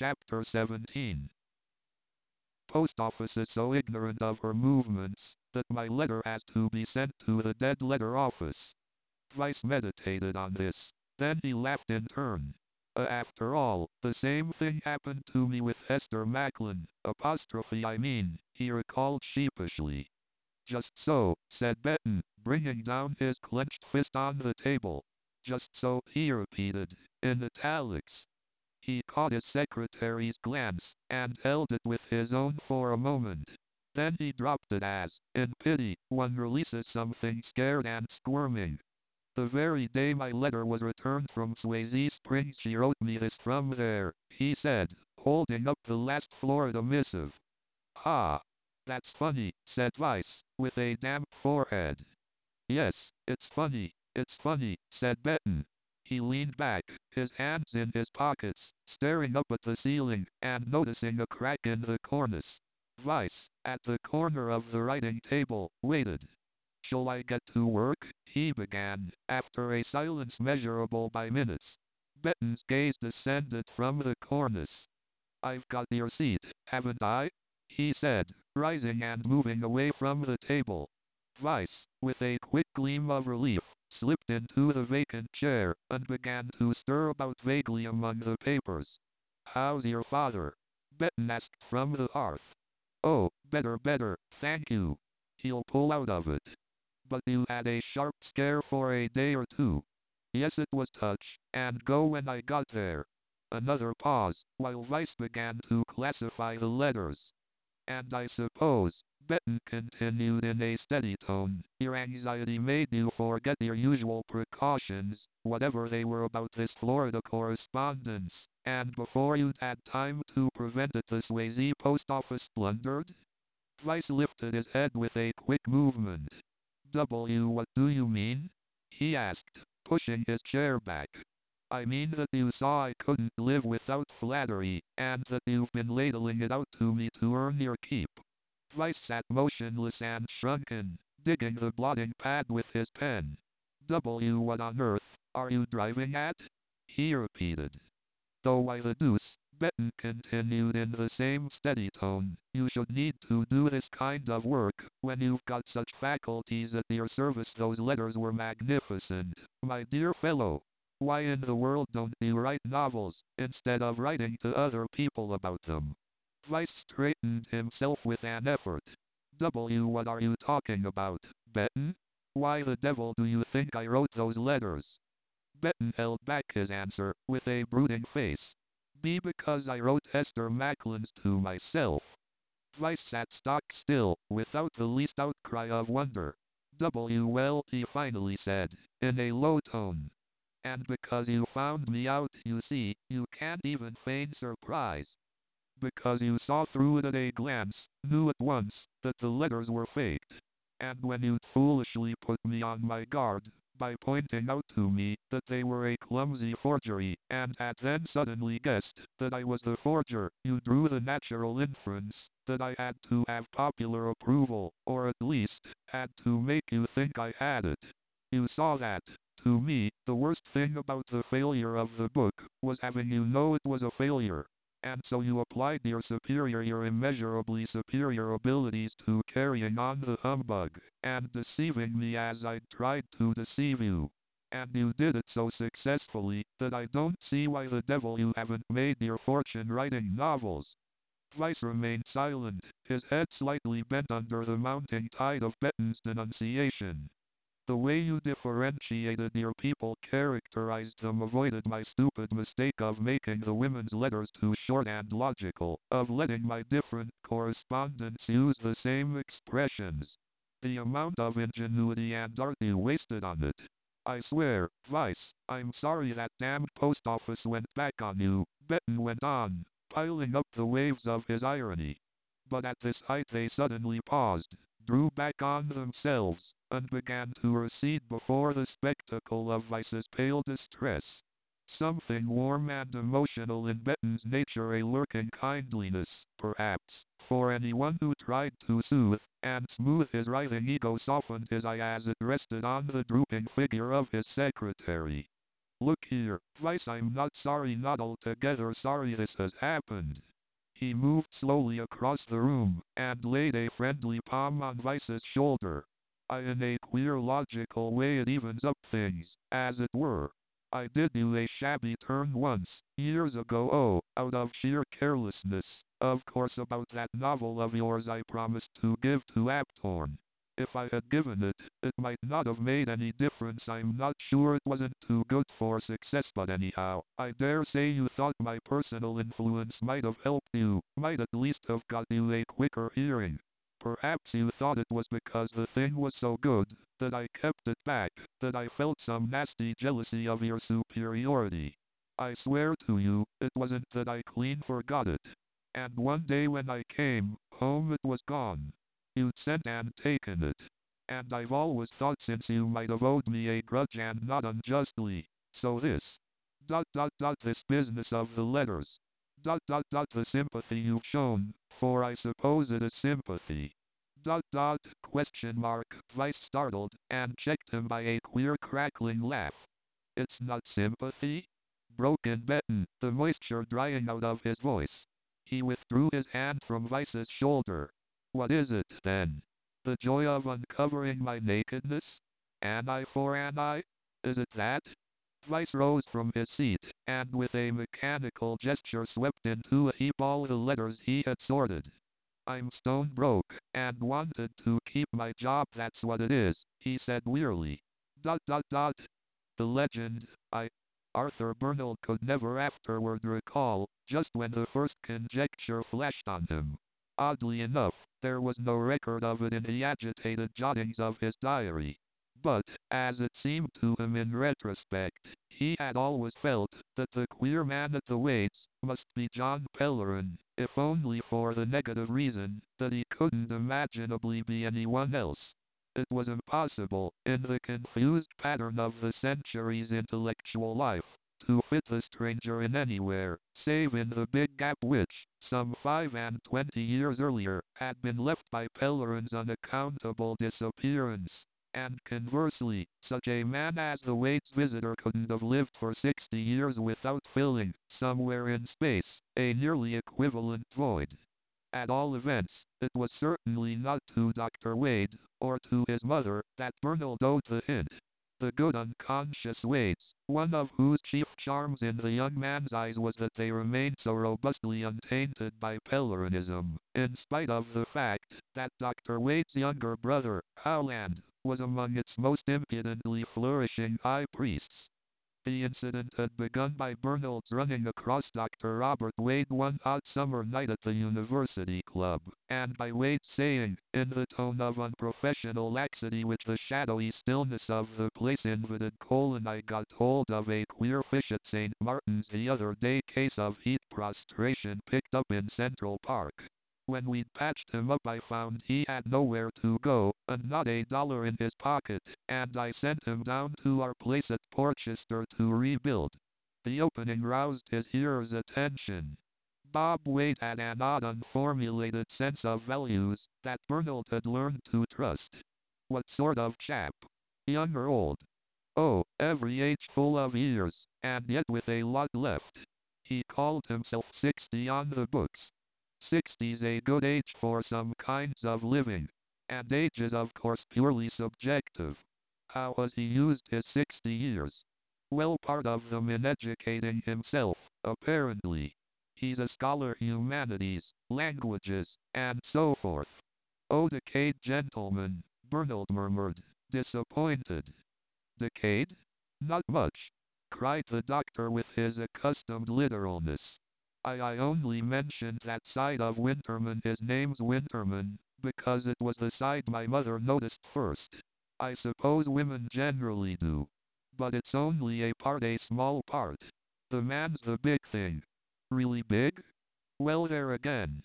Chapter 17. Post office is so ignorant of her movements that my letter has to be sent to the dead letter office. Vice meditated on this. Then he laughed in turn. After all, the same thing happened to me with Esther Macklin, apostrophe I mean, he recalled sheepishly. Just so, said Benton, bringing down his clenched fist on the table. Just so, he repeated, in italics. He caught his secretary's glance, and held it with his own for a moment. Then he dropped it as, in pity, one releases something scared and squirming. The very day my letter was returned from Swayze Springs she wrote me this from there, he said, holding up the last Florida missive. Ah, that's funny, said Vice, with a damp forehead. Yes, it's funny, said Benton. He leaned back, his hands in his pockets, staring up at the ceiling, and noticing a crack in the cornice. Vice, at the corner of the writing table, waited. Shall I get to work? He began, after a silence measurable by minutes. Benton's gaze descended from the cornice. I've got your seat, haven't I? He said, rising and moving away from the table. Vice, with a quick gleam of relief, slipped into the vacant chair, and began to stir about vaguely among the papers. How's your father? Benton asked from the hearth. Oh, better, thank you. He'll pull out of it. But you had a sharp scare for a day or two. Yes, it was touch and go when I got there. Another pause, while Vice began to classify the letters. And I suppose, Benton continued in a steady tone, your anxiety made you forget your usual precautions, whatever they were about this Florida correspondence, and before you'd had time to prevent it the Swayze post office blundered? Vice lifted his head with a quick movement. What do you mean? He asked, pushing his chair back. I mean that you saw I couldn't live without flattery, and that you've been ladling it out to me to earn your keep. Vice sat motionless and shrunken, digging the blotting pad with his pen. What on earth are you driving at? He repeated. Though why the deuce, Benton continued in the same steady tone, you should need to do this kind of work, when you've got such faculties at your service. Those letters were magnificent, my dear fellow. Why in the world don't you write novels, instead of writing to other people about them? Vice straightened himself with an effort. What are you talking about, Benton? Why the devil do you think I wrote those letters? Benton held back his answer, with a brooding face. Because I wrote Esther Macklin's to myself. Vice sat stock still, without the least outcry of wonder. Well, he finally said, in a low tone. And because you found me out, you see, you can't even feign surprise. Because you saw through it at a glance, knew at once, that the letters were faked. And when you'd foolishly put me on my guard, by pointing out to me that they were a clumsy forgery, and had then suddenly guessed that I was the forger, you drew the natural inference that I had to have popular approval, or at least, had to make you think I had it. You saw that, to me, the worst thing about the failure of the book was having you know it was a failure. And so you applied your immeasurably superior abilities to carrying on the humbug, and deceiving me as I'd tried to deceive you. And you did it so successfully, that I don't see why the devil you haven't made your fortune writing novels. Vice remained silent, his head slightly bent under the mounting tide of Benton's denunciation. The way you differentiated your people, characterized them, avoided my stupid mistake of making the women's letters too short and logical, of letting my different correspondents use the same expressions. The amount of ingenuity and art you wasted on it. I swear, Vice, I'm sorry that damned post office went back on you, Benton went on, piling up the waves of his irony. But at this height they suddenly paused, drew back on themselves, and began to recede before the spectacle of Vice's pale distress. Something warm and emotional in Benton's nature, a lurking kindliness, perhaps, for anyone who tried to soothe and smooth his writhing ego, softened his eye as it rested on the drooping figure of his secretary. Look here, Vice, I'm not sorry, not altogether sorry this has happened. He moved slowly across the room, and laid a friendly palm on Vice's shoulder. In a queer logical way it evens up things, as it were. I did you a shabby turn once, years ago, out of sheer carelessness, of course, about that novel of yours I promised to give to Aptorn. If I had given it, it might not have made any difference. I'm not sure it wasn't too good for success, but anyhow, I dare say you thought my personal influence might have helped you, might at least have got you a quicker hearing. Perhaps you thought it was because the thing was so good that I kept it back, that I felt some nasty jealousy of your superiority. I swear to you, it wasn't that I clean forgot it. And one day when I came home it was gone. You'd sent and taken it. And I've always thought since you might have owed me a grudge and not unjustly. So this business of the letters. The sympathy you've shown, for I suppose it is sympathy. Question mark. Vice startled, and checked him by a queer crackling laugh. It's not sympathy? Broke in Benton, the moisture drying out of his voice. He withdrew his hand from Vice's shoulder. What is it, then? The joy of uncovering my nakedness? An eye for an eye? Is it that? Vice rose from his seat, and with a mechanical gesture swept into a heap all the letters he had sorted. I'm stone broke, and wanted to keep my job, that's what it is, he said wearily. The legend, Arthur Bernald could never afterward recall, just when the first conjecture flashed on him. Oddly enough, there was no record of it in the agitated jottings of his diary. But, as it seemed to him in retrospect, he had always felt that the queer man at the Wades must be John Pellerin, if only for the negative reason that he couldn't imaginably be anyone else. It was impossible, in the confused pattern of the century's intellectual life, to fit the stranger in anywhere, save in the big gap which, some 25 years earlier, had been left by Pellerin's unaccountable disappearance. And conversely, such a man as the Wade's visitor couldn't have lived for 60 years without filling, somewhere in space, a nearly equivalent void. At all events, it was certainly not to Dr. Wade, or to his mother, that Bernald owed the hint. The good unconscious Wades, one of whose chief charms in the young man's eyes was that they remained so robustly untainted by Pellerinism, in spite of the fact that Dr. Wade's younger brother, Howland, was among its most impudently flourishing high priests. The incident had begun by Bernald's running across Dr. Robert Wade one hot summer night at the University Club, and by Wade saying, in the tone of unprofessional laxity which the shadowy stillness of the place invited, I got hold of a queer fish at St. Martin's the other day, case of heat prostration picked up in Central Park. When we'd patched him up I found he had nowhere to go, and not $1 in his pocket, and I sent him down to our place at Portchester to rebuild. The opening roused his hearer's attention. Bob Wade had an odd unformulated sense of values that Bernald had learned to trust. What sort of chap? Young or old? Oh, every age, full of years, and yet with a lot left. He called himself 60 on the books. 60's a good age for some kinds of living. And age is of course purely subjective. How has he used his 60 years? Well, part of them in educating himself, apparently. He's a scholar, humanities, languages, and so forth. Oh, decayed gentleman, Bernald murmured, disappointed. Decayed? Not much, cried the doctor with his accustomed literalness. I only mentioned that side of Winterman, his name's Winterman, because it was the side my mother noticed first. I suppose women generally do. But it's only a part, a small part. The man's the big thing. Really big? Well, there again.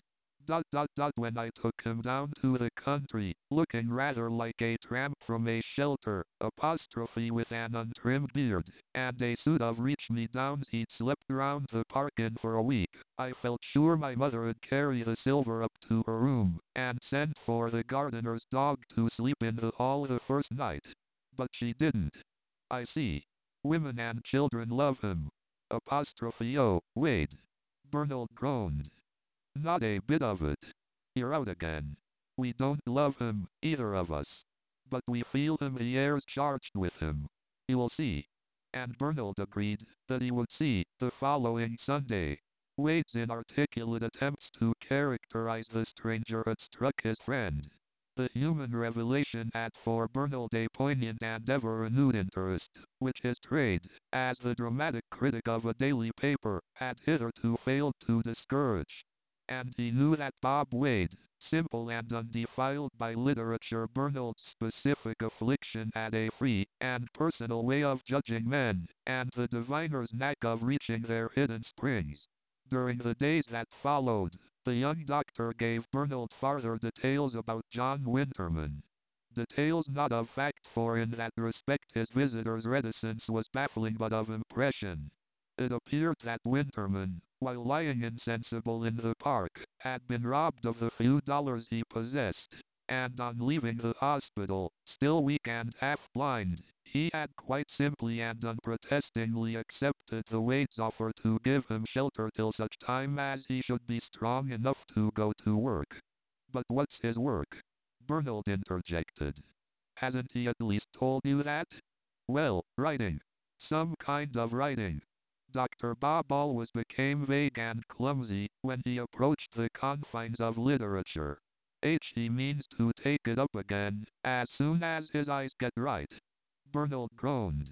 When I took him down to the country, looking rather like a tramp from a shelter, apostrophe with an untrimmed beard, and a suit of reach-me-downs he'd slept round the park in for a week, I felt sure my mother would carry the silver up to her room, and send for the gardener's dog to sleep in the hall the first night. But she didn't. I see. Women and children love him. Apostrophe O, Wade. Bernald groaned. Not a bit of it. You're out again. We don't love him, either of us. But we feel him, the air's charged with him. You'll see. And Bernald agreed that he would see the following Sunday. Wade's inarticulate attempts to characterize the stranger had struck his friend. The human revelation had for Bernald a poignant and ever-renewed interest, which his trade, as the dramatic critic of a daily paper, had hitherto failed to discourage. And he knew that Bob Wade, simple and undefiled by literature, Bernald's specific affliction, had a free and personal way of judging men, and the diviner's knack of reaching their hidden springs. During the days that followed, the young doctor gave Bernald farther details about John Winterman. Details not of fact, for in that respect his visitor's reticence was baffling, but of impression. It appeared that Winterman, while lying insensible in the park, had been robbed of the few dollars he possessed, and on leaving the hospital, still weak and half-blind, he had quite simply and unprotestingly accepted the Wade's offer to give him shelter till such time as he should be strong enough to go to work. But what's his work? Bernald interjected. Hasn't he at least told you that? Well, writing. Some kind of writing. Dr. Bob always became vague and clumsy when he approached the confines of literature. He means to take it up again as soon as his eyes get right. Bernald groaned.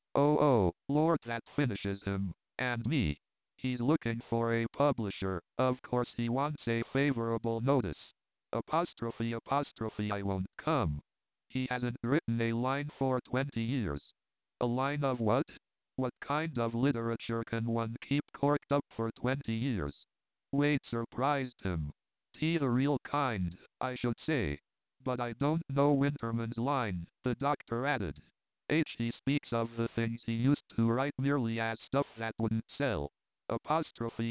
Oh, Lord, that finishes him. And me. He's looking for a publisher. Of course he wants a favorable notice. Apostrophe I won't come. He hasn't written a line for 20 years. A line of what? What kind of literature can one keep corked up for 20 years? Wade surprised him. The real kind, I should say. But I don't know Winterman's line, the doctor added. He speaks of the things he used to write merely as stuff that wouldn't sell. Apostrophe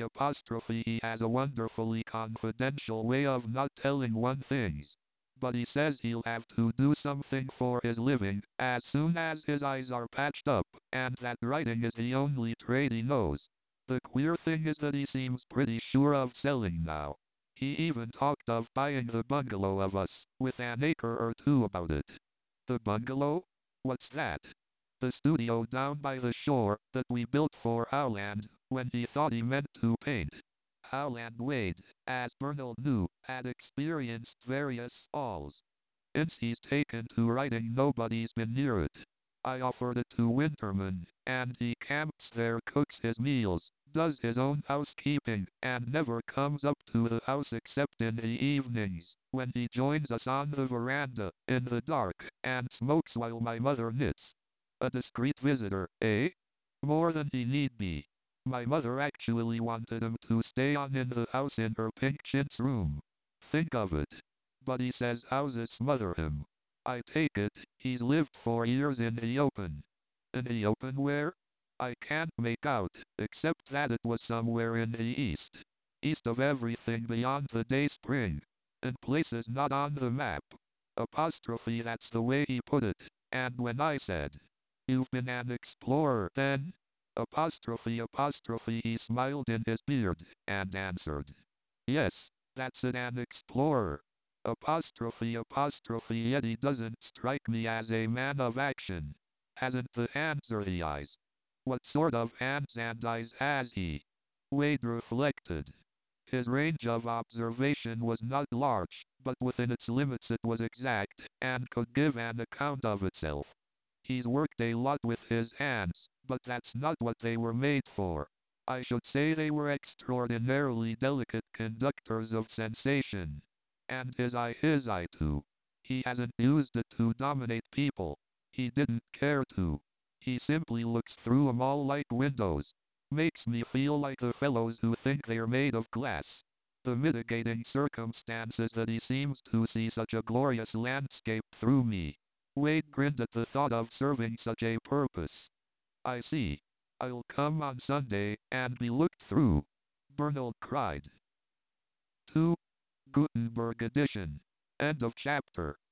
he has a wonderfully confidential way of not telling one things. But he says he'll have to do something for his living as soon as his eyes are patched up, and that writing is the only trade he knows. The queer thing is that he seems pretty sure of selling now. He even talked of buying the bungalow of us, with an acre or two about it. The bungalow? What's that? The studio down by the shore that we built for Howland when he thought he meant to paint. Howland Wade, as Bernald knew, had experienced various falls. Since he's taken to writing, nobody's been near it. I offered it to Winterman, and he camps there, cooks his meals, does his own housekeeping, and never comes up to the house except in the evenings, when he joins us on the veranda, in the dark, and smokes while my mother knits. A discreet visitor, eh? More than he need be. My mother actually wanted him to stay on in the house in her pink chintz room. Think of it. But he says houses smother him. I take it, he's lived for years in the open. In the open where? I can't make out, except that it was somewhere in the east. East of everything beyond the day spring. In places not on the map. Apostrophe, that's the way he put it. And when I said, "You've been an explorer, then?" Apostrophe, he smiled in his beard, and answered, "Yes, that's it, an explorer." Apostrophe, yet he doesn't strike me as a man of action. Hasn't the hands or the eyes? What sort of hands and eyes has he? Wade reflected. His range of observation was not large, but within its limits it was exact, and could give an account of itself. He's worked a lot with his hands, but that's not what they were made for. I should say they were extraordinarily delicate conductors of sensation. And his eye too. He hasn't used it to dominate people. He didn't care to. He simply looks through 'em all like windows. Makes me feel like the fellows who think they're made of glass. The mitigating circumstance is that he seems to see such a glorious landscape through me. Wade grinned at the thought of serving such a purpose. I see. I'll come on Sunday and be looked through. Bernald cried. 2. Gutenberg edition. End of chapter.